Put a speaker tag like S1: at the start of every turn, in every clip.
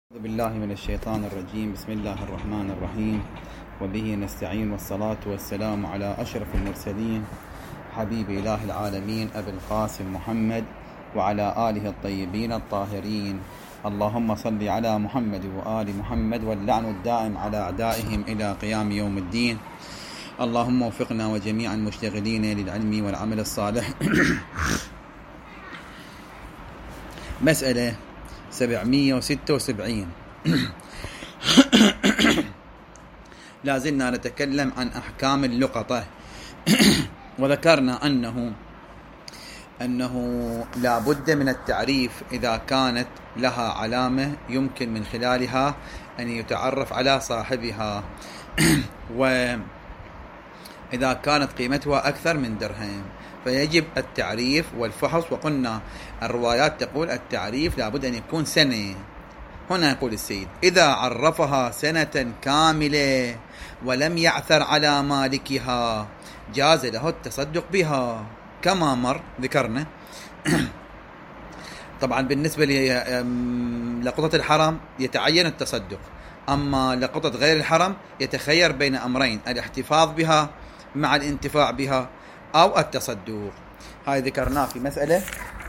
S1: أعوذ بالله من الشيطان الرجيم. بسم الله الرحمن الرحيم، وبه نستعين، والصلاة والسلام على أشرف المرسلين حبيب إله العالمين أبي القاسم محمد وعلى آله الطيبين الطاهرين. اللهم صل على محمد وآل محمد، واللعن الدائم على أعدائهم إلى قيام يوم الدين. اللهم وفقنا وجميع المشتغلين للعلم والعمل الصالح. مسألة 776. لازلنا نتكلم عن أحكام اللقطة. وذكرنا أنه لا بد من التعريف إذا كانت لها علامة يمكن من خلالها أن يتعرف على صاحبها، وإذا كانت قيمتها أكثر من درهم فيجب التعريف والفحص. وقلنا الروايات تقول التعريف لابد أن يكون سنة. هنا يقول السيد: إذا عرفها سنة كاملة ولم يعثر على مالكها جاز له التصدق بها كما مر ذكرنا. طبعا بالنسبة لقطة الحرم يتعين التصدق، أما لقطة غير الحرم يتخير بين أمرين: الاحتفاظ بها مع الانتفاع بها أو التصدق. هاي ذكرناه في مسألة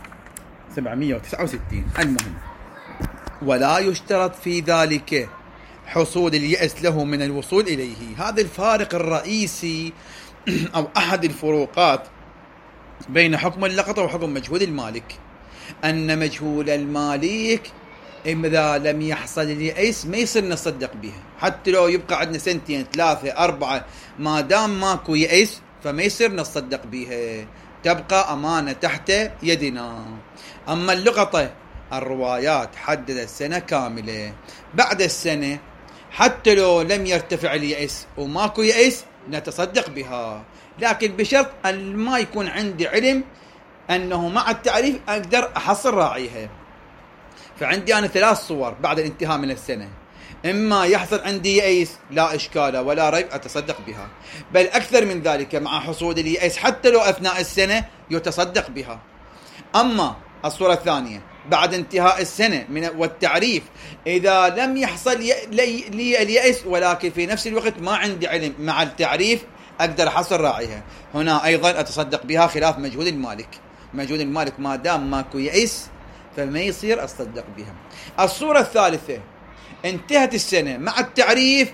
S1: 769. المهم: ولا يشترط في ذلك حصول اليأس له من الوصول إليه. هذا الفارق الرئيسي أو أحد الفروقات بين حكم اللقطة وحكم مجهول المالك، أن مجهول المالك إذا لم يحصل اليأس ما يصير نصدق بها، حتى لو يبقى عندنا سنتين 3 4 ما دام ماكو يأس فما يصير نصدق بها، تبقى أمانة تحت يدنا. أما اللقطة الروايات حددت سنة كاملة، بعد السنة حتى لو لم يرتفع اليأس وماكو يأس نتصدق بها، لكن بشرط أن ما يكون عندي علم أنه مع التعريف أقدر أحصل راعيها. فعندي أنا 3 صور بعد الانتهاء من السنة: إما يحصل عندي يأس لا إشكال ولا ريب أتصدق بها، بل أكثر من ذلك مع حصول اليأس حتى لو أثناء السنة يتصدق بها. أما الصورة الثانية بعد انتهاء السنة والتعريف، إذا لم يحصل لي اليأس ولكن في نفس الوقت ما عندي علم مع التعريف أقدر أحصل راعيها، هنا أيضا أتصدق بها، خلاف مجهول المالك. مجهول المالك ما دام ماكو يأس فما يصير أصدق بها. الصورة الثالثة: انتهت السنة مع التعريف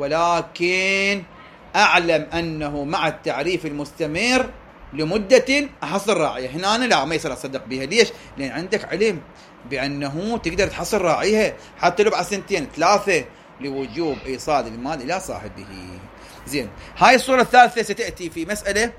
S1: ولكن أعلم أنه مع التعريف المستمر لمدة أحصل راعيها، هنا أنا لا ما يصير أصدق بها. ليش؟ لأن عندك علم بأنه تقدر تحصل راعيها حتى لو بعد 2 3 لوجوب إيصال المال إلى صاحبه. زين، هاي الصورة الثالثة ستأتي في مسألة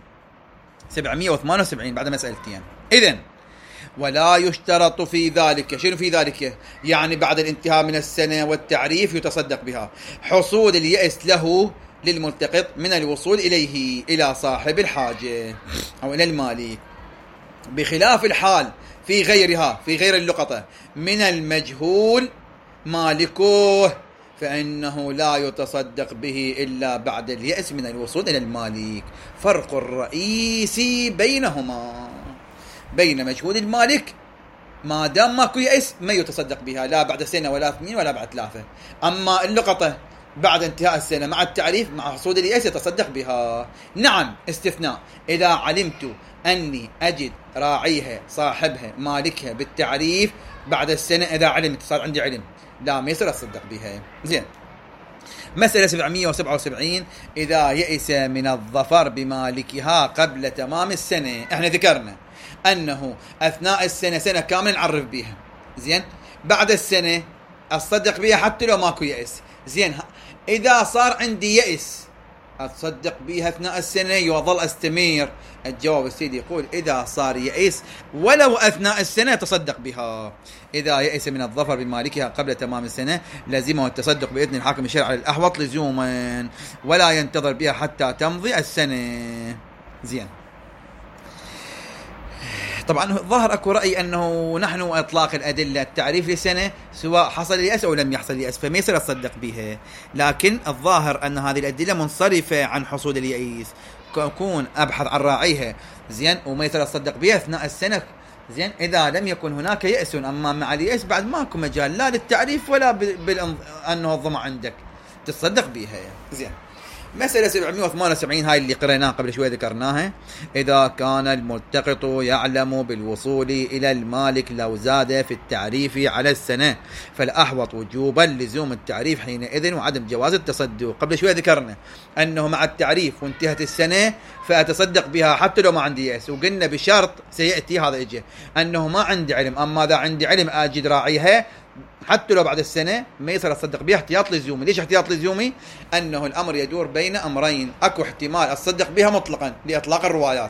S1: 778 بعد مسألتين. إذن ولا يشترط في ذلك. شنو في ذلك؟ يعني بعد الانتهاء من السنة والتعريف يتصدق بها حصول اليأس له للملتقط من الوصول إليه إلى صاحب الحاجة أو إلى المالك، بخلاف الحال في غيرها، في غير اللقطة من المجهول مالكه، فإنه لا يتصدق به إلا بعد اليأس من الوصول إلى المالك. فرق الرئيسي بينهما بين مجهول المالك ما دام ماكو يأس ما يتصدق بها لا بعد سنة ولا 2 ولا بعد 3. أما اللقطة بعد انتهاء السنة مع التعريف مع حصول اليأس يتصدق بها. نعم، استثناء: إذا علمت أني أجد راعيها صاحبها مالكها بالتعريف بعد السنة، إذا علمت صار عندي علم لا ما يصير أصدق بها. زين، مسألة 777: إذا يئس من الظفر بمالكها قبل تمام السنة. احنا ذكرنا أنه أثناء السنة سنة كاملة نعرف بها، زين، بعد السنة أصدق بها حتى لو ماكو يأس. زين، إذا صار عندي يأس أتصدق بها أثناء السنة يظل أستمر؟ الجواب السيد يقول: إذا صار يأس ولو أثناء السنة تصدق بها. إذا يأس من الظفر بمالكها قبل تمام السنة لزمه التصدق بإذن الحاكم الشرعي على الأحوط لزوما، ولا ينتظر بها حتى تمضي السنة. زين، طبعا ظهر أكو رأي أنه نحن إطلاق الأدلة التعريف لسنة سواء حصل اليأس أو لم يحصل اليأس فما يصير أصدق بها، لكن الظاهر أن هذه الأدلة منصرفة عن حصول اليأس، أكون أبحث عن راعيها زين وما يصير أصدق بها أثناء السنة زين، إذا لم يكن هناك يأس، أما مع اليأس بعد ماكو مجال لا للتعريف ولا أنه الضمع عندك تصدق بها. زين، مسألة 778 هاي اللي قرأناها قبل شوي ذكرناها. إذا كان الملتقط يعلم بالوصول إلى المالك لو زاد في التعريف على السنة، فالأحوط وجوبا لزوم التعريف حينئذ وعدم جواز التصدق. قبل شوي ذكرنا أنه مع التعريف وانتهت السنة فأتصدق بها حتى لو ما عندي يأس، وقلنا بشرط سيأتي هذا إجي أنه ما عندي علم. أما إذا عندي علم أجد راعيها حتى لو بعد السنة ما يصير أصدق بها احتياط لزومي. ليش احتياط لزومي؟ أنه الأمر يدور بين أمرين، أكو احتمال أصدق بها مطلقا لإطلاق الروايات،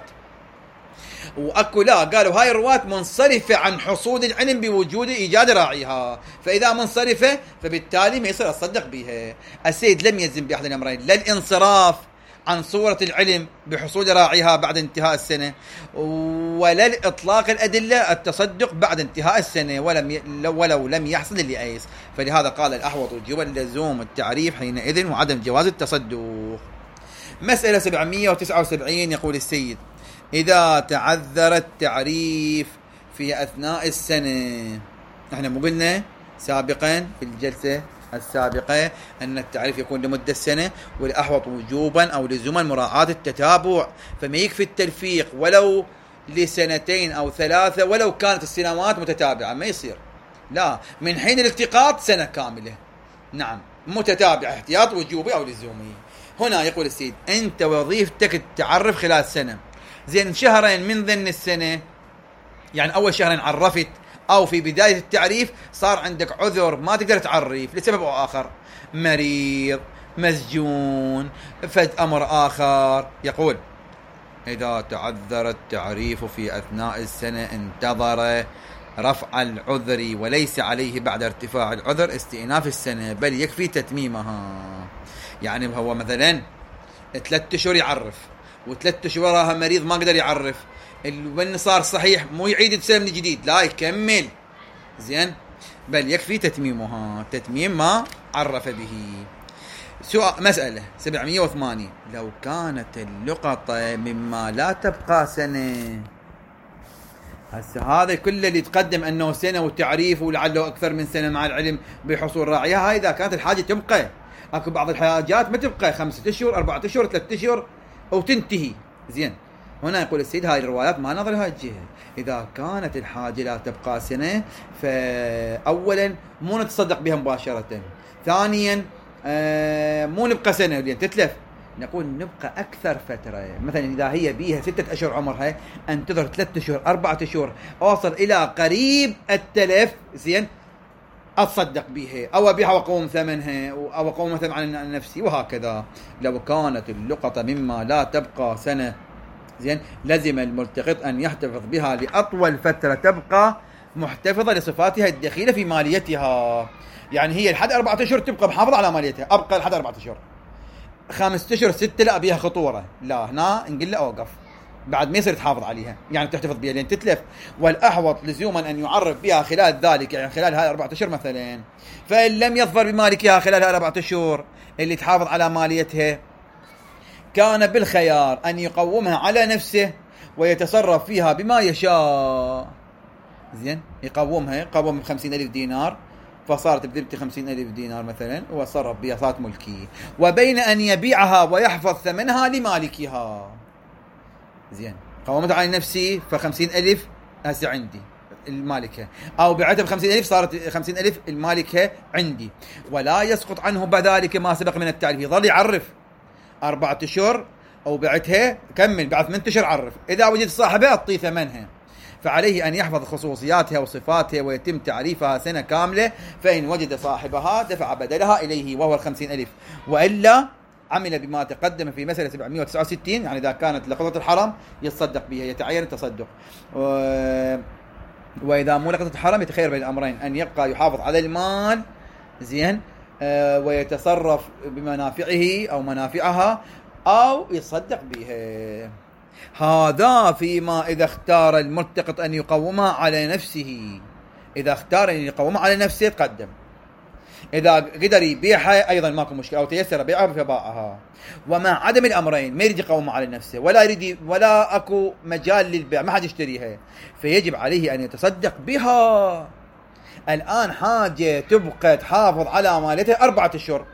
S1: وأكو لا قالوا هاي الروايات منصرفة عن حصول العلم بوجود إيجاد راعيها، فإذا منصرفة فبالتالي ما يصير أصدق بها. السيد لم يلزم بأحد الأمرين، لا الانصراف عن صورة العلم بحصول راعيها بعد انتهاء السنة، ولا الإطلاق الأدلة التصدق بعد انتهاء السنة ولو لم يحصل اليأس. فلهذا قال الأحوط وجوبا لزوم التعريف حينئذ وعدم جواز التصدق. مسألة 779 يقول السيد: إذا تعذر التعريف في أثناء السنة. احنا مو قلنا سابقا في الجلسة السابقة أن التعريف يكون لمدة سنة، والأحوط وجوبا أو لزوما مراعاة التتابع، فما يكفي التلفيق ولو لسنتين أو ثلاثة ولو كانت السنوات متتابعة، ما يصير، لا، من حين الالتقاط سنة كاملة، نعم متتابعة، احتياط وجوبي أو لزومي. هنا يقول السيد: أنت وظيفتك التعرف خلال سنة، زين شهرين من ضمن السنة، يعني أول شهرين عرفت أو في بداية التعريف صار عندك عذر ما تقدر تعرف لسبب أو آخر، مريض، مسجون، فد أمر آخر. يقول: إذا تعذر التعريف في أثناء السنة انتظر رفع العذر وليس عليه بعد ارتفاع العذر استئناف السنة، بل يكفي تتميمها. يعني هو مثلا 3 أشهر يعرف، و3 أشهر وراها مريض ما قدر يعرف، البن صار صحيح، مو يعيد السنة من جديد، لا يكمل، زين، بل يكفي تتميمها، تتميم ما عرف به. سؤال مسألة 780: لو كانت اللقطة مما لا تبقى سنة. هسه هذا كله اللي يتقدم أنه سنة وتعريف ولعله أكثر من سنة مع العلم بحصول راعيها، هاي إذا كانت الحاجة تبقى. أكو بعض الحاجات ما تبقى 5 أشهر 4 أشهر 3 أشهر أو تنتهي، زين. هنا يقول السيد: هاي الروايات ما نظر هاي الجهة. إذا كانت الحاجة لا تبقى سنة فأولا مو نتصدق بها مباشرة، ثانيا مو نبقى سنة لين تتلف، نقول نبقى أكثر فترة. مثلا إذا هي بيها 6 أشهر عمرها، انتظر 3 أشهر 4 أشهر أوصل إلى قريب التلف، زين، أتصدق بها أو أبيعها وأقوم ثمنها أو أقوم مثلا عن نفسي، وهكذا. لو كانت اللقطة مما لا تبقى سنة، زين، لزم الملتقط أن يحتفظ بها لأطول فترة تبقى محتفظة لصفاتها الدخيلة في ماليتها. يعني هي لحد 4 أشهر تبقى محافظة على ماليتها، أبقى لحد 4 أشهر، 5 أشهر 6 لا بيها خطورة، لا، هنا نقول له أوقف، بعد ما يصير تحافظ عليها، يعني تحتفظ بها لين تتلف. والأحوط لزوما أن يعرف بها خلال ذلك، يعني خلال هاي 4 أشهر مثلا. فإن لم يظفر بمالكها خلال هاي 4 أشهر اللي تحافظ على ماليتها، كان بالخيار أن يقومها على نفسه ويتصرف فيها بما يشاء، زين، يقوم 50,000 دينار، فصارت بذمتي 50,000 دينار مثلا، وصرف بها، صارت ملكي، وبين أن يبيعها ويحفظ ثمنها لمالكها، زين، قومت على نفسي ف50,000 هسه عندي المالكة، أو بعتها ب50,000 صارت 50,000 المالكة عندي، ولا يسقط عنه بذلك ما سبق من التعريف، يظل يعرف 4 أشهر أو بعتها كمل، بعد 8 أشهر عرف، إذا وجد صاحبها أعطي ثمنها، فعليه أن يحفظ خصوصياتها وصفاتها ويتم تعريفها سنة كاملة، فإن وجد صاحبها دفع بدلها إليه وهو 50,000، وإلا عمل بما تقدم في مسألة 769. يعني إذا كانت لقطة الحرم يتصدق بها، يتعين التصدق، وإذا مو لقطة الحرم يتخير بين الأمرين، أن يبقى يحافظ على المال، زين، ويتصرف بمنافعه أو منافعها، أو يتصدق بها. هذا فيما إذا اختار الملتقط أن يقومها على نفسه. إذا اختار أن يقومها على نفسه تقدم، إذا قدر يبيعها أيضا ماكو مشكلة، أو تيسر بيعها فباعها. ومع عدم الأمرين ما يريد يقوم على نفسه ولا أكو مجال للبيع، ما حد يشتريها، فيجب عليه أن يتصدق بها. الآن حاجة تبقى تحافظ على مالتها 4 أشهر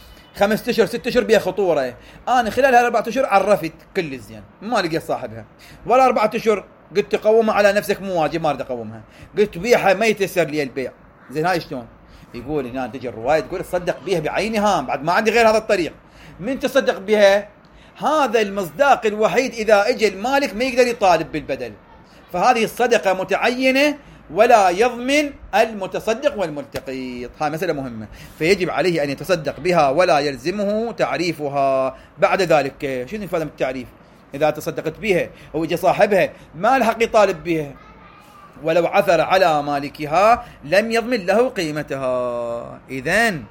S1: 5 أشهر 6 أشهر بها خطورة. أنا خلال هال 4 أشهر عرفت كل الزين ما لقيت صاحبها، ولا 4 أشهر قلت تقومها على نفسك مو واجب ما أريد أقومها، قلت بيعها ما يتيسر لي البيع. زين هاي شلون؟ يقول هنا تجي الرواية تقول تصدق بها بعينها، بعد ما عندي غير هذا الطريق. من تصدق بها؟ هذا المصداق الوحيد إذا اجى المالك ما يقدر يطالب بالبدل، فهذه الصدقة متعينة ولا يضمن المتصدق والملتقط. هاي مسألة مهمة، فيجب عليه أن يتصدق بها ولا يلزمه تعريفها. بعد ذلك شنو الفائدة من التعريف؟ إذا تصدقت بها ويجي صاحبها ما الحق يطالب بها، ولو عثر على مالكها لم يضمن له قيمتها. إذن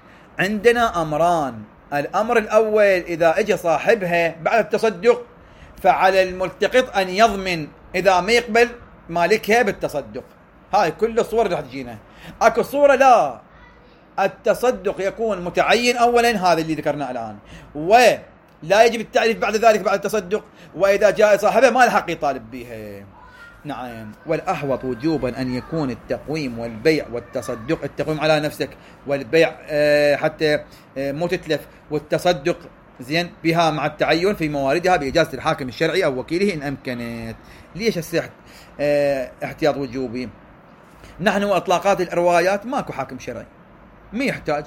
S1: عندنا أمران. الأمر الأول إذا اجى صاحبها بعد التصدق فعلى الملتقط أن يضمن إذا ما يقبل مالكها بالتصدق. هاي كل الصور اللي راح تجينا. اكو صورة لا، التصدق يكون متعين اولا، هذا اللي ذكرناه الان، ولا يجب التعريف بعد ذلك بعد التصدق، واذا جاء صاحبه ما الحق يطالب بها. نعم. والاحوط وجوبا ان يكون التقويم والبيع والتصدق، التقويم على نفسك والبيع حتى مو تتلف، والتصدق زين بها مع التعين في مواردها بإجازة الحاكم الشرعي أو وكيله إن أمكنت. ليش السحت احتياط وجوبي؟ نحن وإطلاقات الروايات ماكو حاكم شرعي ما يحتاج،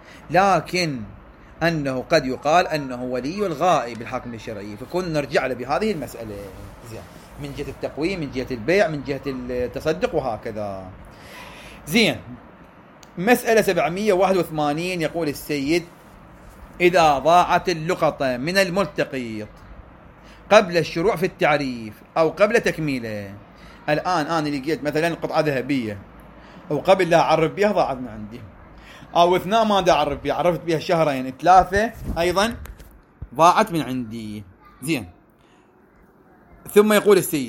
S1: لكن أنه قد يقال أنه ولي الغائب الحاكم الشرعي، فكن نرجع له بهذه المسألة زين، من جهة التقويم، من جهة البيع، من جهة التصدق وهكذا. زين. مسألة 781 يقول السيد: إذا ضاعت اللقطة من الملتقط قبل الشروع في التعريف أو قبل تكميله. الآن أنا لقيت مثلا قطعة ذهبية وقبل لا أعرف بها ضاعت من عندي، أو أثناء ما دا أعرف بها عرفت بها 2 3 أيضا ضاعت من عندي. زين. ثم يقول السيد: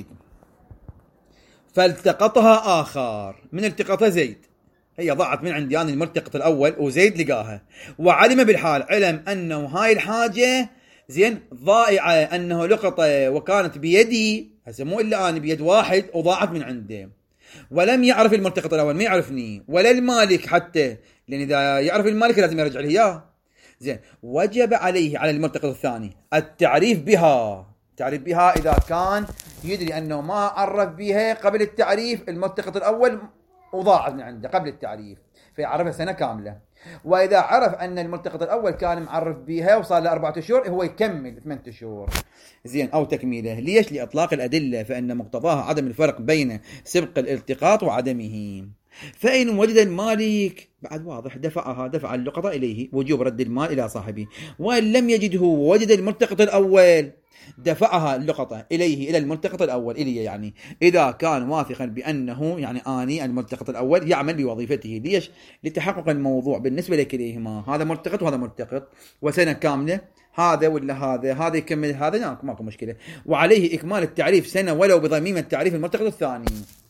S1: فالتقطها آخر. من التقطها زيد، هي ضاعت من عندي أنا الملتقط الأول وزيد لقاها، وعلم بالحال، علم أنه هاي الحاجة زين ضائعة، أنه لقطة وكانت بيدي، هسه مو إلا أنا بيد واحد وضاعت من عنده، ولم يعرف الملتقط الأول، ما يعرفني ولا المالك حتى، لأن إذا يعرف المالك لازم يرجع لي إياه. زين. وجب عليه على الملتقط الثاني التعريف بها. تعريف بها إذا كان يدري أنه ما عرف بها قبل التعريف الملتقط الأول وضاعت من عنده قبل التعريف، فيعرفها سنة كاملة. وإذا عرف أن الملتقط الأول كان معرف بها وصار له 4 أشهر، هو يكمل 8 أشهر زين أو تكميله. ليش؟ لإطلاق الأدلة، فإن مقتضاها عدم الفرق بين سبق الالتقاط وعدمه. فإن وجد المالك بعد واضح دفع اللقطة إليه، وجوب رد المال إلى صاحبه. وإن لم يجده ووجد الملتقط الأول دفعها اللقطة إليه إلى الملتقط الأول إليه، يعني إذا كان واثقا بأنه يعني آني الملتقط الأول يعمل بوظيفته. ليش؟ لتحقق الموضوع بالنسبة لكليهما، هذا ملتقط وهذا ملتقط، وسنة كاملة هذا ولا هذا يكمل هذا، ماكو مشكلة، وعليه إكمال التعريف سنة ولو بضميمة تعريف الملتقط الثاني.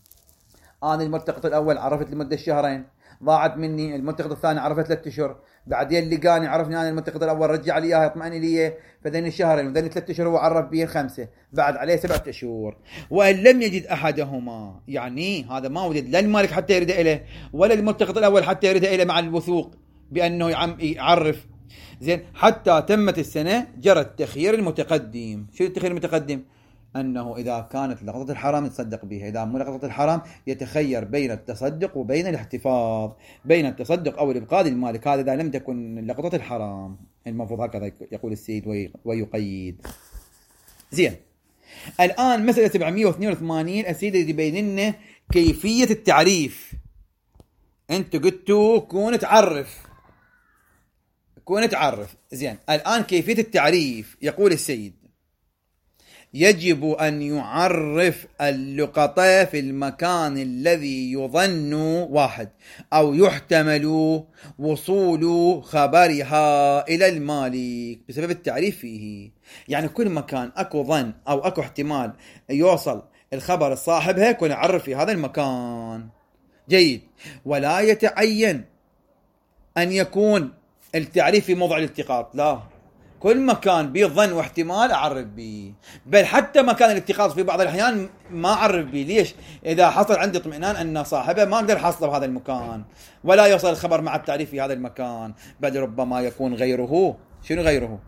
S1: أنا الملتقط الأول عرفت لمدة 2 ضاعت مني، الملتقط الثاني عرفت 3 أشهر، بعدين لقاني عرفني أنا الملتقط الأول رجع لي إياها يطمئن لي، فذني 2 وذني 3 أشهر هو عرف به 5، بعد عليه 7 أشهر. وإن لم يجد أحدهما، يعني هذا ما وجد لا المالك حتى يرد إليه ولا الملتقط الأول حتى يرد إليه مع الوثوق بأنه يعرف زين حتى تمت السنة، جرى التخيير المتقدم. شو التخيير المتقدم؟ أنه إذا كانت لقطة الحرام يتصدق بها، إذا مو لقطة الحرام يتخير بين التصدق وبين الاحتفاظ، بين التصدق أو الإبقاء للمالك، هذا إذا لم تكن لقطة الحرام. المفروض هكذا يقول السيد ويقيد. زين. الآن مسألة 782 السيد يبين لنا كيفية التعريف. أنت قلتوا كون تعرف زين. الآن كيفية التعريف يقول السيد: يجب أن يعرف اللقطة في المكان الذي يظن 1 أو يحتمل وصول خبرها إلى المالك بسبب التعريف فيه. يعني كل مكان أكو ظن أو أكو احتمال يوصل الخبر صاحبها يكون يعرف في هذا المكان. جيد. ولا يتعين أن يكون التعريف في موضع الالتقاط، لا، كل مكان به ظن واحتمال أعرف به، بل حتى مكان الالتقاط في بعض الأحيان ما أعرف به. ليش؟ إذا حصل عندي اطمئنان أن صاحبه ما أقدر حصله بهذا المكان، ولا يوصل الخبر مع التعريف في هذا المكان، بل ربما يكون غيره. شنو غيره؟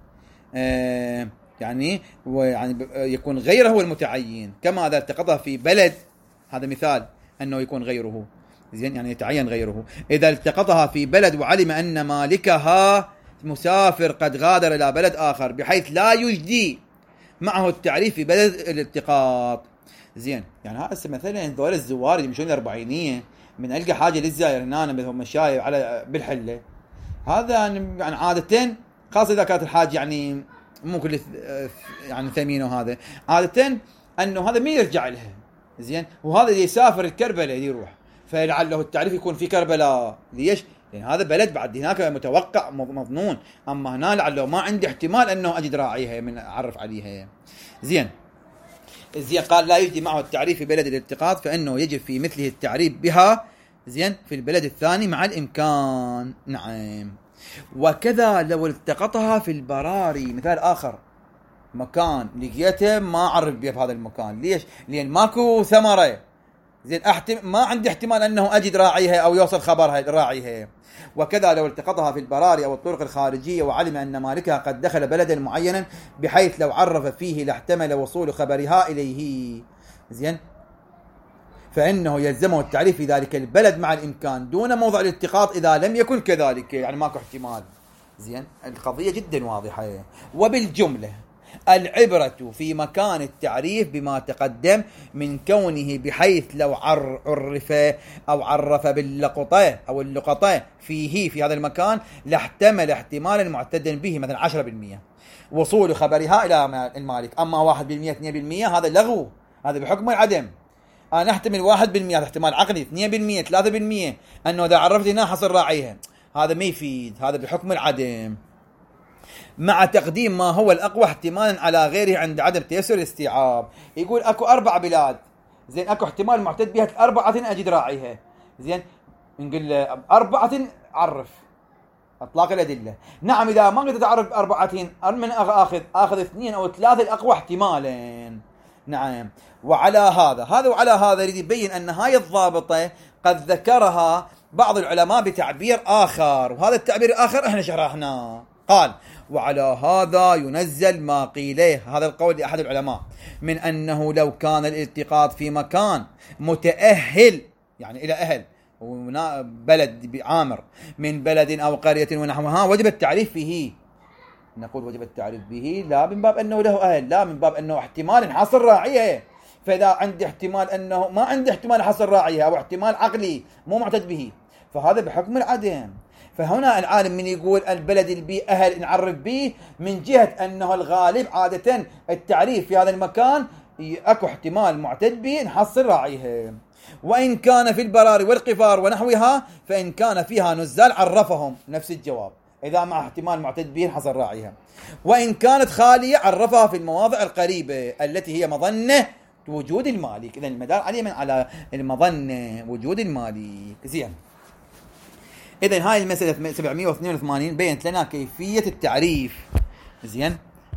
S1: يعني يكون غيره المتعين، كما إذا التقطها في بلد، هذا مثال أنه يكون غيره، زين، يعني يتعين غيره. إذا التقطها في بلد وعلم أن مالكها مسافر قد غادر إلى بلد آخر، بحيث لا يجدي معه التعريف في بلد الالتقاط، زين. يعني هذا مثلا ذول الزوار اللي يمشون الأربعينية، من ألقى حاجة للزائر هنا مثل مشاي على بالحلة، هذا يعني عادة، خاصة إذا كانت الحاجة يعني مو كل يعني ثمين، وهذا عادة أنه هذا ما يرجع لها، زين. وهذا اللي يسافر الكربلاء يروح، فلعله التعريف يكون في كربلاء. ليش؟ لأن هذا بلد بعد هناك متوقع مظنون، أما هنا لعله ما عندي احتمال أنه أجد راعيها من أعرف عليها، زين. قال لا يجدي معه التعريف في بلد الالتقاط، فإنه يجب في مثله التعريف بها، زين، في البلد الثاني مع الإمكان. نعم. وكذا لو التقطها في البراري، مثال آخر، مكان لقيته ما أعرف بيه في هذا المكان. ليش؟ لأن ماكو ثمرة، زين، ما عندي احتمال أنه أجد راعيها أو يوصل خبرها راعيها. وكذا لو التقطها في البراري أو الطرق الخارجية وعلم أن مالكها قد دخل بلدا معينا، بحيث لو عرف فيه لاحتمل وصول خبرها إليه، زين، فإنه يلزمه التعريف في ذلك البلد مع الإمكان دون موضع الالتقاط إذا لم يكن كذلك، يعني ماكو احتمال، زين. القضية جدا واضحة. وبالجملة العبرة في مكان التعريف بما تقدم من كونه بحيث لو عرف أو عرف باللقطة أو اللقطة فيه في هذا المكان لاحتمل احتمالا معتدا به، مثلا 10% وصول خبرها إلى المالك. أما 1% 2% هذا لغو، هذا بحكم العدم. أنا أحتمل 1%، هذا احتمال عقلي. 2% 3% أنه إذا عرفت هنا حصل راعيها، هذا ما يفيد، هذا بحكم العدم، مع تقديم ما هو الأقوى احتمالا على غيره عند عدم تيسر الاستيعاب. يقول أكو 4 بلاد، زين، أكو احتمال معتد بها 4 أجد راعيها، زين، نقول 4 عرف، أطلاق الأدلة. نعم، إذا ما قدرت أعرف 4 من أخذ 2 أو 3 الأقوى احتمالا. نعم. وعلى هذا يريد يبين أن هاي الضابطة قد ذكرها بعض العلماء بتعبير آخر، وهذا التعبير الآخر احنا شرحناه. قال: وعلى هذا ينزل ما قيله، هذا القول لأحد العلماء، من أنه لو كان الالتقاط في مكان متأهل، يعني إلى أهل بلد عامر من بلد أو قرية ونحوها، وجب التعريف فيه. نقول وجب التعريف به لا من باب أنه له أهل، لا من باب أنه احتمال حصل راعيه. فإذا عندي احتمال أنه ما عندي احتمال حصل راعيه أو احتمال عقلي مو معتد به، فهذا بحكم العدم. فهنا العالم من يقول البلد البي أهل نعرف به، من جهة أنه الغالب عادة التعريف في هذا المكان أكو احتمال معتد به نحصل راعيه. وإن كان في البراري والقفار ونحوها، فإن كان فيها نزال عرفهم، نفس الجواب، إذا مع احتمال معتد به حصل راعيها. وإن كانت خالية عرفها في المواضع القريبة التي هي مظنة وجود المالك. إذن المدار عليه على المظنة وجود المالك، زين. إذن هاي المسألة 782 بينت لنا كيفية التعريف، زين.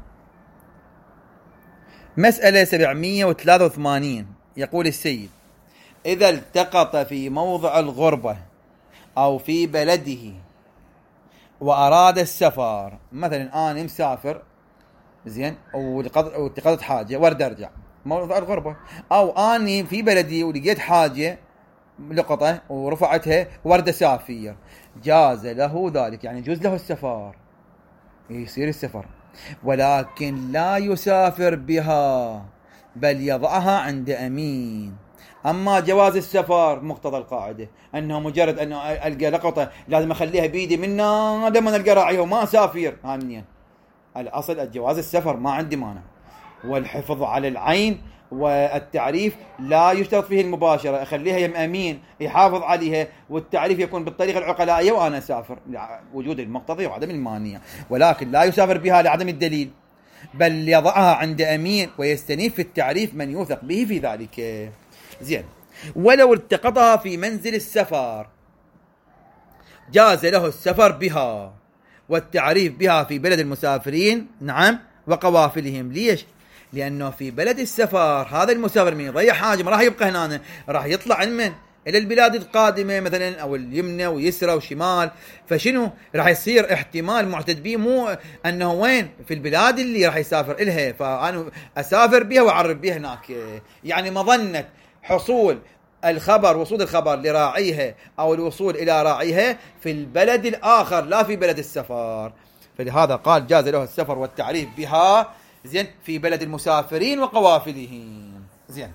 S1: مسألة 783 يقول السيد: إذا التقط في موضع الغربة أو في بلده وأراد السفر، مثلا أنا مسافر، زين، والتقطت حاجة ورد أرجع، موضع الغربة، أو أني في بلدي ولقيت حاجة لقطة ورفعتها ورد أسافر، جاز له ذلك، يعني يجوز له السفر، يصير السفر، ولكن لا يسافر بها، بل يضعها عند أمين. أما جواز السفر مقتضى القاعدة أنه مجرد أنه ألقى لقطة لازم أخليها بيدي منها لما ألقى راعيه وما أسافر، هامنين. الأصل الجواز السفر ما عندي مانع، والحفظ على العين والتعريف لا يشترط فيه المباشرة، أخليها يم أمين يحافظ عليها، والتعريف يكون بالطريقة العقلائية وأنا أسافر، وجود المقتضي وعدم المانع. ولكن لا يسافر بها لعدم الدليل، بل يضعها عند أمين ويستنيف في التعريف من يوثق به في ذلك، زين. ولو التقطها في منزل السفر جاز له السفر بها والتعريف بها في بلد المسافرين، نعم، وقوافلهم. ليش؟ لأنه في بلد السفر هذا المسافر من يضيع حاجة ما راح يبقى هنا، راح يطلع من إلى البلاد القادمة مثلا أو اليمنى ويسرى وشمال، فشنو راح يصير احتمال معتد به مو أنه وين في البلاد اللي راح يسافر إلها، فأنا أسافر بها وأعرف بها هناك. يعني مظنة حصول الخبر، وصول الخبر لراعيها أو الوصول إلى راعيها في البلد الآخر لا في بلد السفر، فلهذا قال جاز له السفر والتعريف بها زين في بلد المسافرين وقوافلهم. زين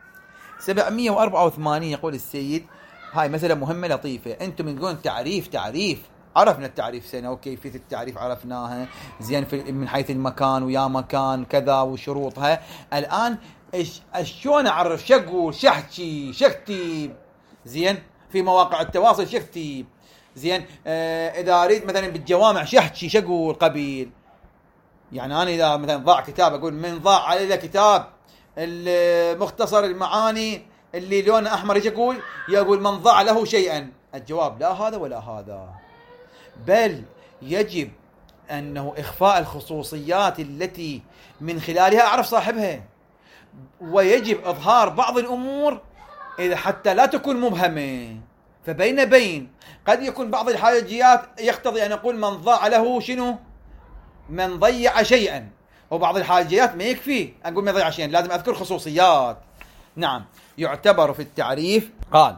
S1: 784 يقول السيد، هاي مسألة مهمة لطيفة. أنتم من تقولون تعريف عرفنا التعريف سنة وكيفية التعريف عرفناها زين من حيث المكان ويا مكان كذا وشروطها. الآن شلون أعرف شقول شحكي شكتي زين في مواقع التواصل شكتي زين إذا أريد مثلا بالجوامع شحكي شقول قبيل. يعني أنا إذا مثلا ضاع كتاب أقول من ضاع عليه كتاب المختصر المعاني اللي لونه أحمر يقول من ضاع له شيئا. الجواب لا هذا ولا هذا، بل يجب أنه إخفاء الخصوصيات التي من خلالها أعرف صاحبها، ويجب إظهار بعض الأمور إذا حتى لا تكون مبهمة. فبين قد يكون بعض الحاجيات يقتضي أن أقول من ضاع له شنو من ضيع شيئا، وبعض الحاجيات ما يكفي أقول ما ضيع شيئا، لازم أذكر خصوصيات. نعم يعتبر في التعريف، قال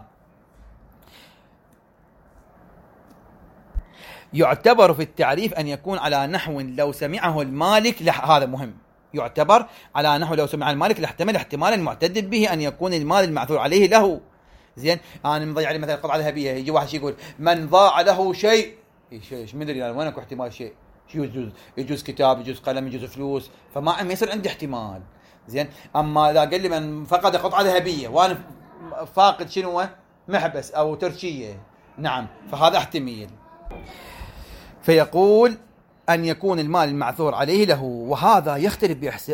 S1: يعتبر في التعريف أن يكون على نحو لو سمعه المالك هذا مهم، يعتبر على نحو لو سمع المالك لاحتمل احتمالا معتد به أن يكون المال المعثور عليه له. زين أنا مضيع لي مثلا قطعة ذهبية، يجي واحد يقول من ضاع له شيء، ايش مدري يعني وينك احتمال شيء، يجوز كتاب يجوز قلم يجوز فلوس، فما يصير عندي احتمال. زين أما إذا قال لي من فقد قطعة ذهبية وأنا فاقد شنو محبس أو ترشية، نعم فهذا احتمال. فيقول أن يكون المال المعثور عليه له، وهذا يختلف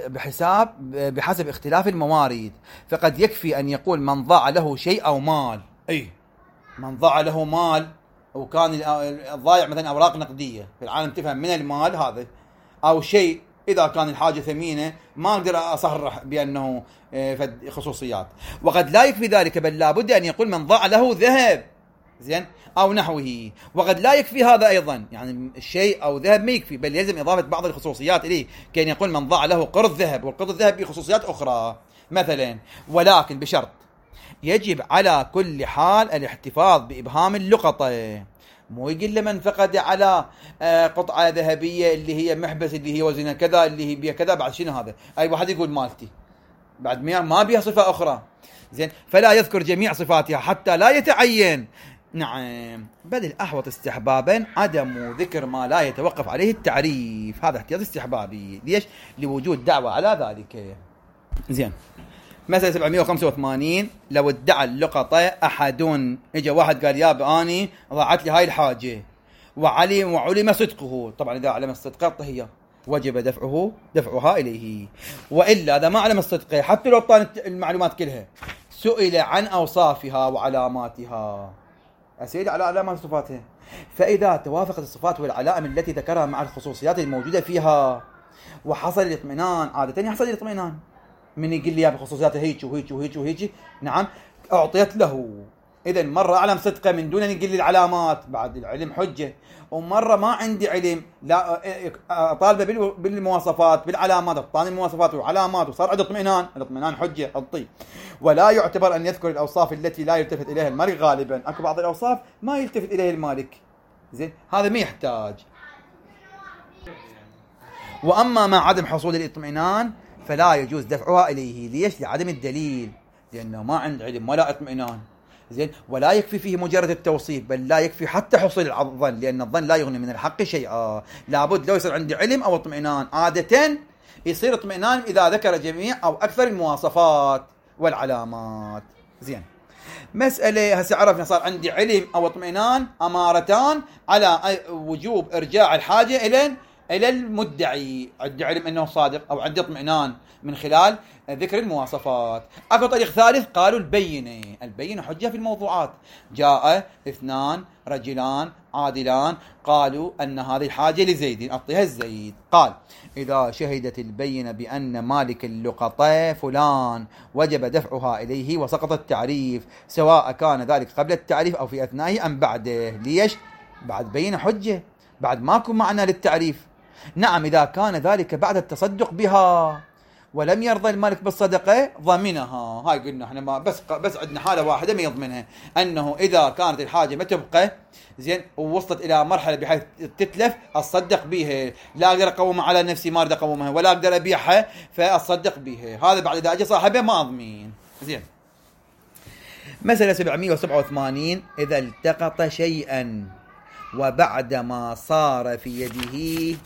S1: بحسب اختلاف الموارد. فقد يكفي أن يقول من ضاع له شيء أو مال، أي من ضاع له مال وكان الضايع مثلا أوراق نقدية في العالم تفهم من المال هذا، أو شيء إذا كان الحاجة ثمينة ما أقدر أصرح بأنه خصوصيات. وقد لا يكفي ذلك، بل لابد أن يقول من ضاع له ذهب زين أو نحوه. وقد لا يكفي هذا أيضا، يعني الشيء أو ذهب ما يكفي، بل يلزم إضافة بعض الخصوصيات إليه، كأن يقول من ضاع له قرض ذهب، والقرض الذهب بخصوصيات أخرى مثلا. ولكن بشرط يجب على كل حال الاحتفاظ بإبهام اللقطة، مو يقول لمن فقد على قطعة ذهبية اللي هي محبس اللي هي وزنها كذا اللي هي بيها كذا، بعد شنو هذا؟ أي واحد يقول مالتي بعد ما بيها صفة أخرى زين، فلا يذكر جميع صفاتها حتى لا يتعين. نعم بل الأحوط استحبابا عدم ذكر ما لا يتوقف عليه التعريف، هذا احتياط استحبابي. ليش؟ لوجود دعوة على ذلك. زين مثلا 785 لو ادعى اللقطة أحد، اجى واحد قال يا أني ضاعت لي هاي الحاجة وعلم صدقه، طبعا إذا علم الصدق هي وجب دفعها إليه، وإلا إذا ما علم الصدق حتى لو طال المعلومات كلها سئل عن أوصافها وعلاماتها، أسئلة على علامات صفاتها، فإذا توافقت الصفات والعلائم التي ذكرها مع الخصوصيات الموجودة فيها وحصل الاطمئنان، عادة يحصل الاطمئنان من يقول لي بخصوصيات هيك وهيك وهيك وهيك، نعم أعطيت له. إذن مرة أعلم صدقه من دون أن يقول لي العلامات، بعد العلم حجة، ومرة ما عندي علم لا طالبه بالمواصفات بالعلامات، أعطاني المواصفات والعلامات وصار عنده اطمئنان، الاطمئنان حجة أعطيه. ولا يعتبر أن يذكر الأوصاف التي لا يلتفت إليها المالك غالبا، أكو بعض الأوصاف ما يلتفت إليه المالك زين هذا ما يحتاج. وأما مع عدم حصول الاطمئنان فلا يجوز دفعها إليه. ليش؟ لعدم الدليل، لأنه ما عند علم ولا اطمئنان زين. ولا يكفي فيه مجرد التوصيف، بل لا يكفي حتى حصول الظن، لأن الظن لا يغني من الحق شيئا، لابد لو يصير عندي علم أو اطمئنان. عادة يصير اطمئنان إذا ذكر جميع أو أكثر المواصفات والعلامات. زين مسألة هسه عرفنا صار عندي علم أو اطمئنان أمارتان على وجوب إرجاع الحاجة إلى إلى المدعي عنده علم أنه صادق أو عنده اطمئنان من خلال ذكر المواصفات. أكو طريق ثالث قالوا البينة حجة في الموضوعات. جاء 2 رجلان عادلان قالوا أن هذه الحاجة لزيد، أعطيها الزيد. قال إذا شهدت البينة بأن مالك اللقطة فلان وجب دفعها إليه وسقط التعريف، سواء كان ذلك قبل التعريف أو في أثنائه أم بعده. ليش؟ بعد بينة حجة، بعد ماكو معنى للتعريف. نعم إذا كان ذلك بعد التصدق بها ولم يرضى المالك بالصدقة ضمنها. هاي قلنا احنا ما بس عندنا حالة واحدة ما يضمنها، أنه إذا كانت الحاجة ما تبقى زين ووصلت إلى مرحلة بحيث تتلف أصدق بيها، لا أقدر أقومها على نفسي ما أقدر أقومها ولا أقدر أبيعها فأصدق بيها، هذا بعد إذا أجي صاحبه ما أضمين. زين. مسألة 787 إذا التقط شيئا وبعدما صار في يده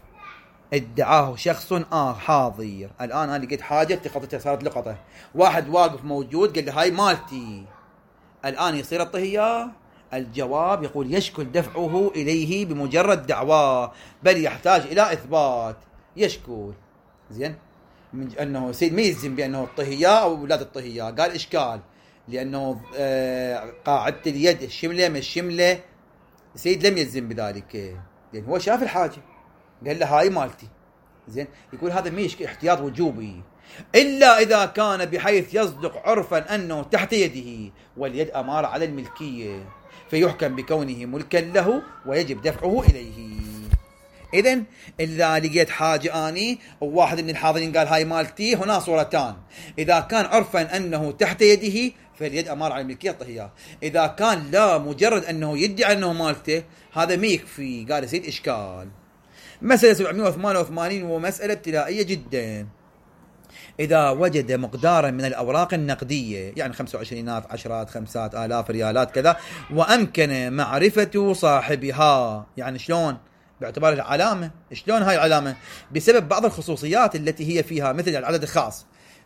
S1: ادعاه شخص حاضر. الآن أنا لقيت حاجة التقطتها صارت لقطة، واحد واقف موجود قال له هاي مالتي، الآن يصير أعطيه إياه؟ الجواب يقول يشكل دفعه إليه بمجرد دعواه، بل يحتاج إلى إثبات. يشكل زين من أنه سيد ما يلزم بأنه اعطيه إياه أو لا تعطيه إياه. قال إشكال لأنه قاعدة اليد الشملة مش شملة، سيد لم يلزم بذلك لأن هو شاف الحاجة قال له هاي مالتي. زين. يقول هذا مش احتياط وجوبي إلا إذا كان بحيث يصدق عرفا أنه تحت يده واليد أمارة على الملكية، فيحكم بكونه ملكا له ويجب دفعه إليه. إذن إذا لقيت حاجة أني وواحد من الحاضرين قال هاي مالتي، هنا صورتان. إذا كان عرفا أنه تحت يده فاليد أمارة على الملكية طهية. إذا كان لا مجرد أنه يدعي أنه مالته هذا ما يكفي. قال سيد إشكال. مسألة 788 ومسألة ابتلائية جدا. إذا وجد مقدارا من الأوراق النقدية يعني 25 عشرات 5,000 ريالات كذا، وأمكن معرفة صاحبها، يعني شلون؟ باعتبار العلامة. شلون هاي العلامة؟ بسبب بعض الخصوصيات التي هي فيها، مثل العدد الخاص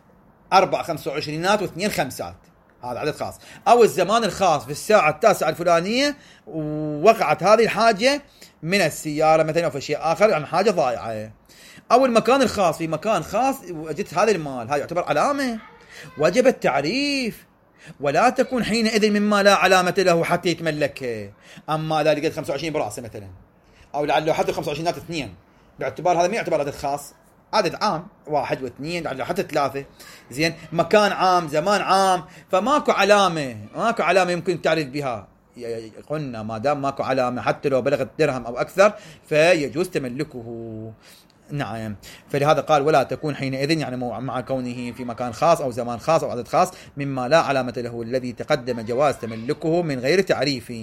S1: 4 25 و2 5، هذا عدد خاص، أو الزمان الخاص في الساعة 9 الفلانية ووقعت هذه الحاجة من السيارة مثلا أو في شيء آخر، يعني حاجة ضائعة، أو المكان الخاص في مكان خاص وجدت هذا المال، هذا يعتبر علامة. وجب التعريف ولا تكون حينئذ مما لا علامة له حتى يتملكه. أما إذا لقيت 25 براسة مثلا، أو لعله حتى 25 2، باعتبار هذا ما يعتبر عدد خاص، عدد عام 1 و2 لعله حتى 3. زين. مكان عام، زمان عام، فماكو علامة، ماكو علامة يمكن تعرف بها. قلنا ما دام ماكو علامة حتى لو بلغت درهم أو أكثر فيجوز تملكه. نعم. فلهذا قال ولا تكون حينئذ، يعني مع كونه في مكان خاص أو زمان خاص أو عدد خاص، مما لا علامة له الذي تقدم جواز تملكه من غير تعريف.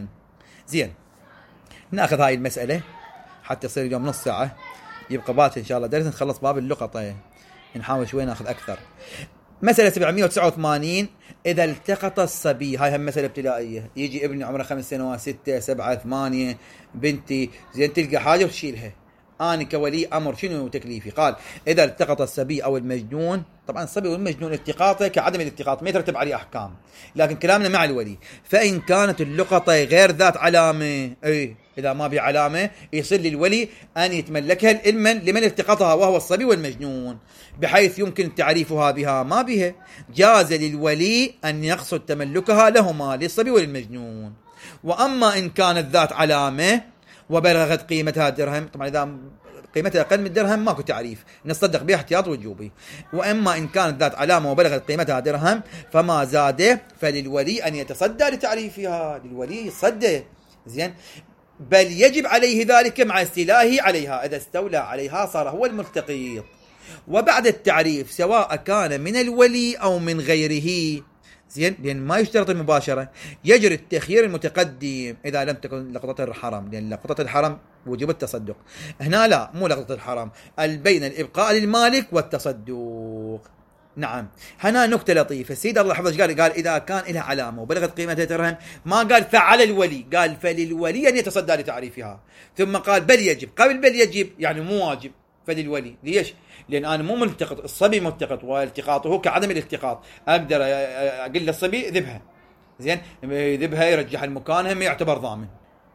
S1: زين. نأخذ هاي المسألة حتى يصير اليوم نص ساعة، يبقى باكر إن شاء الله درس نخلص باب اللقطة، نحاول شوي نأخذ أكثر. مسألة 789 إذا التقط الصبي، هاي هم مسألة ابتلائية، يجي ابني عمره 5 سنوات 6 7 8 بنتي، زين تلقى حاجة وتشيلها، أنا كولي أمر شنو تكليفي؟ قال إذا التقط الصبي أو المجنون، طبعا الصبي والمجنون التقاطه كعدم الالتقاط ما يترتب عليه أحكام، لكن كلامنا مع الولي. فإن كانت اللقطة غير ذات علامة، إذا ما بي علامة يصير للولي أن يتملكها لمن التقطها وهو الصبي والمجنون، بحيث يمكن تعريفها بها ما بها، جاز للولي أن يقصد تملكها لهما للصبي والمجنون. وأما إن كانت ذات علامة وبلغت قيمتها درهم، طبعا إذا قيمتها أقل من درهم ماكو تعريف، نصدق بها احتياط وجوبي. وأما إن كانت ذات علامة وبلغت قيمتها درهم فما زاد فللولي أن يتصدى لتعريفها، للولي يتصدى. زين. بل يجب عليه ذلك مع استيلائه عليها، إذا استولى عليها صار هو الملتقط. وبعد التعريف سواء كان من الولي أو من غيره، زين، لأن ما يشترط المباشرة، يجري التخيير المتقدم إذا لم تكن لقطة الحرم، لأن لقطة الحرم وجب التصدق. هنا لا، مو لقطة الحرم، بين الإبقاء للمالك والتصدق. نعم. هنا نكتة لطيفة، السيد الله حفظه قال إذا كان لها علامة وبلغت قيمتها درهم، ما قال فعلى الولي، قال فللولي أن يتصدى لتعريفها، ثم قال بل يجب، قبل بل يجب يعني مو واجب، فللولي. ليش؟ لأن أنا مو ملتقط، الصبي ملتقط والتقاطه كعدم الالتقاط، أقدر أقول للصبي ذبها، زين، ذبها يرجعها لمكانها ما يعتبر ضامن،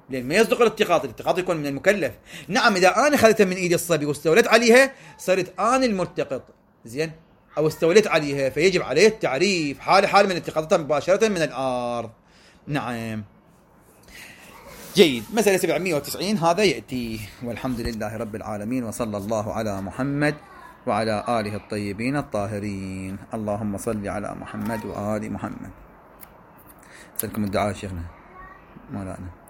S1: لأن ما يصدق الالتقاط يكون من المكلف. نعم إذا أنا أخذتها من إيدي الصبي واستوليت عليها صرت أنا الملتقط، زين، أو استوليت عليها، فيجب عليه التعريف حال من التقاطها مباشرة من الأرض. نعم، جيد. مسألة 790 هذا يأتي. والحمد لله رب العالمين، وصلى الله على محمد وعلى آله الطيبين الطاهرين. اللهم صل على محمد وآل محمد. سلكم الدعاء شيخنا مولانا.